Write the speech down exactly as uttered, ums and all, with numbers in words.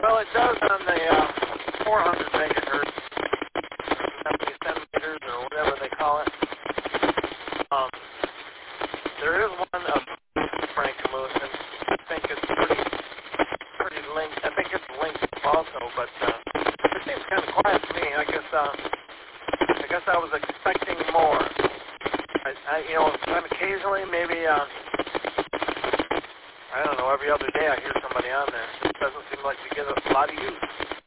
Well, it does on the uh, four hundred megahertz, seventy centimeters or whatever they call it. Um, there is one of Frank Lewis, and I think it's pretty, pretty linked. I think it's linked also, but uh, it seems kind of quiet to me. I guess, uh, I guess I was expecting more. I, I you know, and occasionally maybe, uh, I don't know, every other day I hear somebody on there. It doesn't seem like we get a lot of use.